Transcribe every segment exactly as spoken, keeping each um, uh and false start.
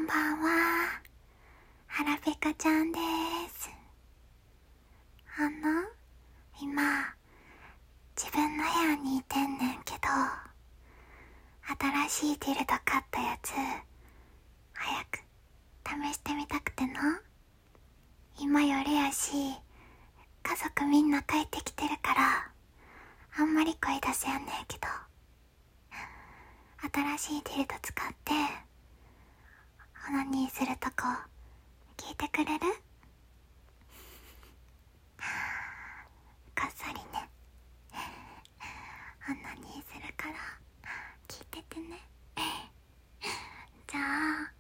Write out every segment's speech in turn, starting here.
んばんは、はらぺかちゃんです。あの、今、自分の部屋にいてんねんけど、新しいディルド買ったやつ、早く試してみたくてな。今夜やし、家族みんな帰ってきてるから、あんまり声出せやんねんけど、新しいディルド使って、オナニーするとこ、聞いてくれる？こっそりね。オナニーするから聞いててね。じゃあ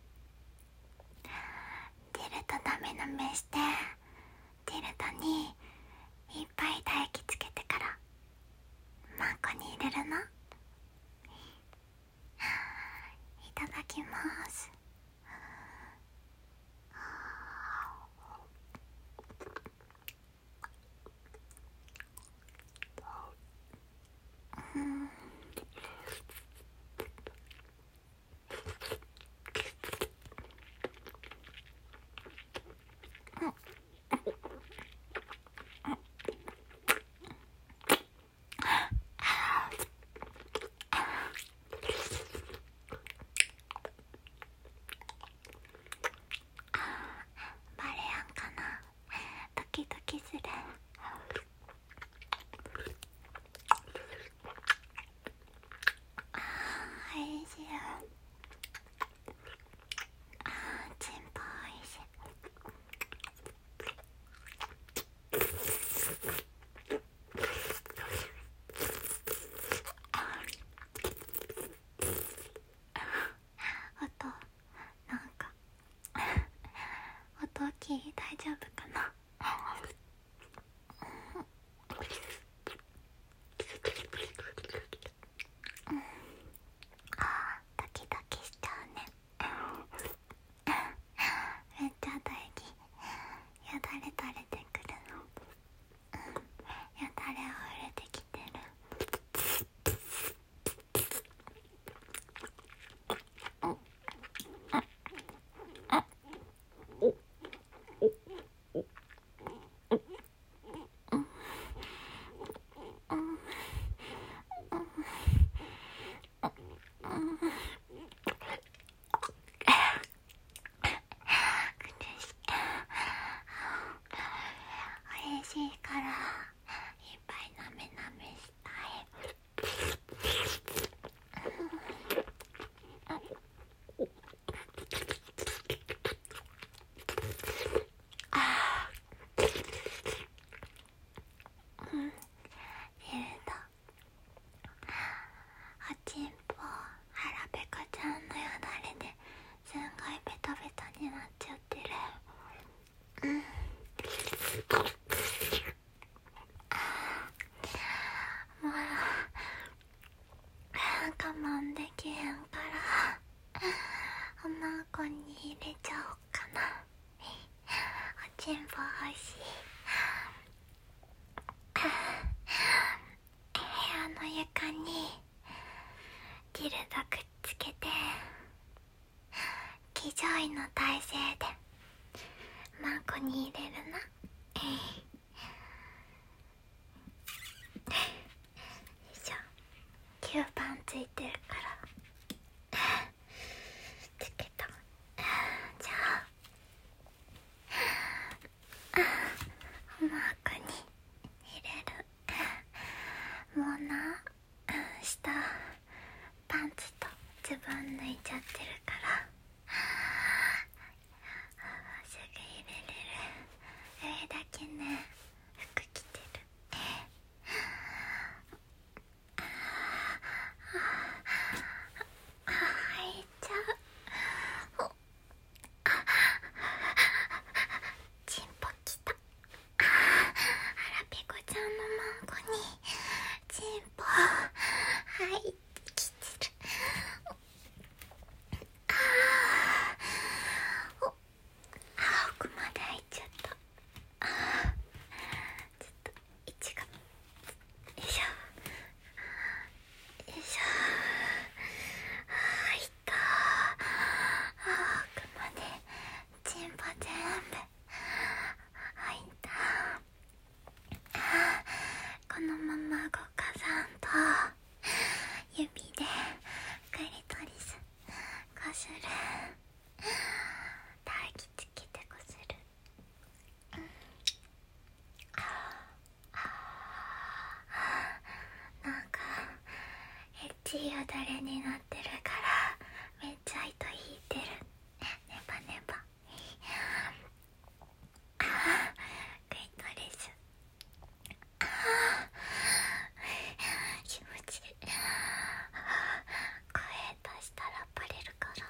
ディルドダメなめして、ディルドにいっぱい唾液つけてからマンコに入れるの。いただきます。うんバレやんかな。ドキドキする。おいしい。チンポおいしい。音、なんか音大きい？大丈夫かな？ドキドキしちゃうね。めっちゃ唾液よだれ垂れてくるの。よだれあふれてきてる。おいしいからいっぱいなめなめしたい。あーうん、ディルド、おちんぽ、はらぺかちゃんのよだれですんごいベトベトになっちゃってる。うんもう我慢できへんからおなこに入れちゃおうかな。おちんぽ欲しい。部屋の床にディルドくっつけて騎乗位の体勢でマンコに入れるな。よいしょ。きゅうばんついてるからつけた。じゃあマンコに入れる。もうな、下パンツとズボン脱いちゃってるからすぐ入れれる。上だけね、服着てる。入っちゃう。チンポきた。はらぺこちゃんのマンコにチンポ入ってきてる。あれになってるからめっちゃ糸引いてる。ネバネバ。あークリトリス。あー気持ちいい。声出したらバレるから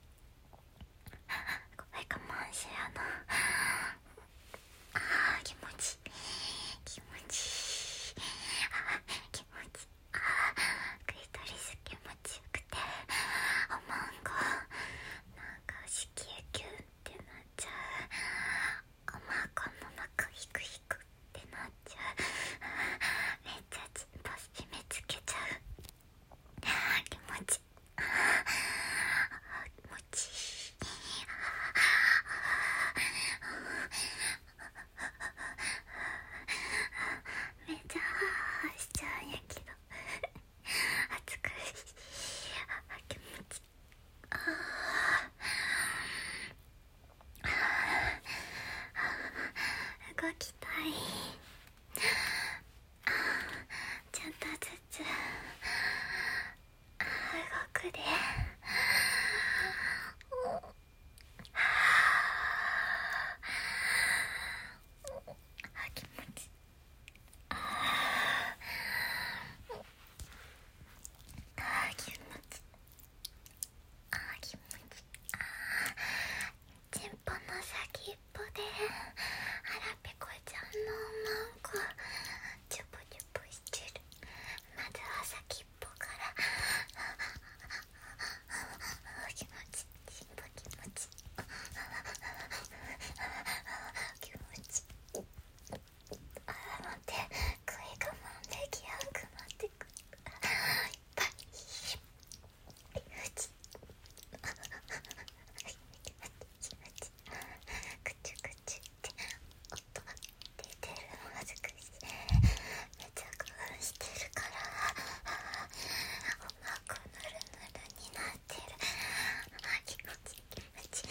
声我慢しやな。あー気持ちいい気持ちいい。あー気持ちいい。あークリトリス気持ちよくておまんこなんか子宮キュンってなっちゃう。おまんこの中ヒクヒクってなっちゃう。めっちゃチンポ締め付けちゃう。気持ちいい。気持ちいい。めっちゃハーしちゃうんやけど暑苦しい。気持ちいい。あー動きたい。ちょっとずつ動くで。あ気持ちいい。ああ気持ちいい。あ気持ちいい。あチンポの先っぽで腹ペコちゃんのおまんこチュポチュポしてる。まずは先っぽから気持ちいい。チンポ気持ちいい。気持ちいい。あ待って声我慢できやんくなってくる。いっぱい気持ちいい。くちゅくちゅって音出てるのが美しい。めっちゃ興奮してるからおまんこぬるぬるになってる。気持ちいい気持ちいい。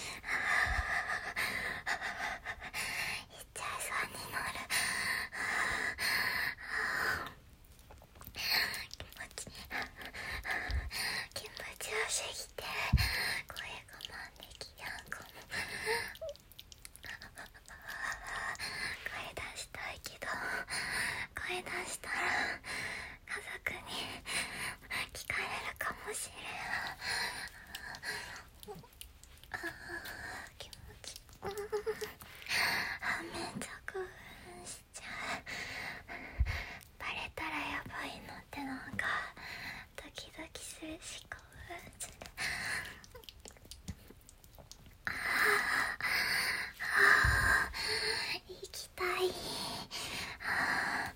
いっちゃいそうになる。気持ちいい。気持ちよすぎて声我慢できやんかも。声出したいけど声出したら家族に聞かれるかもしれん。あ気持ちいい。あめっちゃ興奮しちゃう。バレたらやばいのってなんかドキドキするし興奮する。ああ行きたい。あ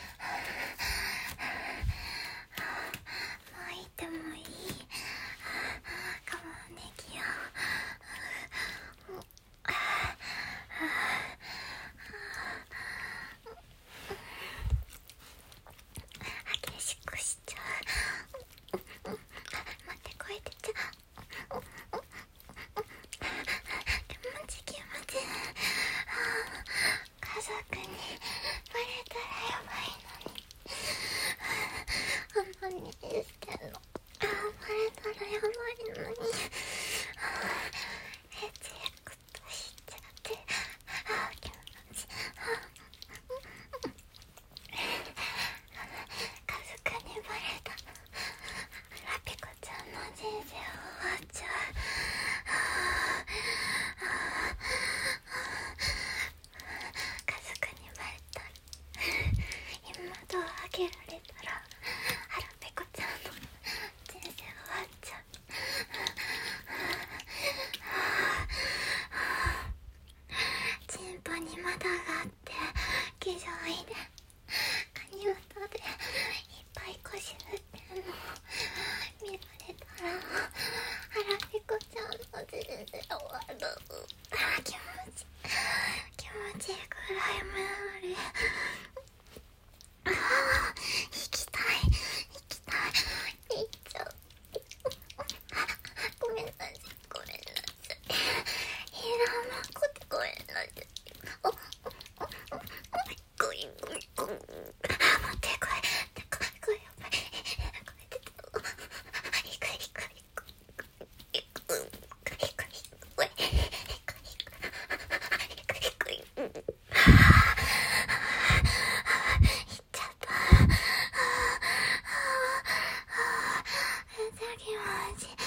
もういてもいい。我慢できよう。激しくしちゃう。待って声出ちゃう。気持ち気持ち。家族にバレたらやばいのに。何言ってんの。バレたらやばいのに。エチエクトしちゃって。気持ち。家族にバレたラピコちゃんの人生終わっちゃう。家族にバレた今ドア開けられたらラピコちゃんの人生終わっちゃう。 じ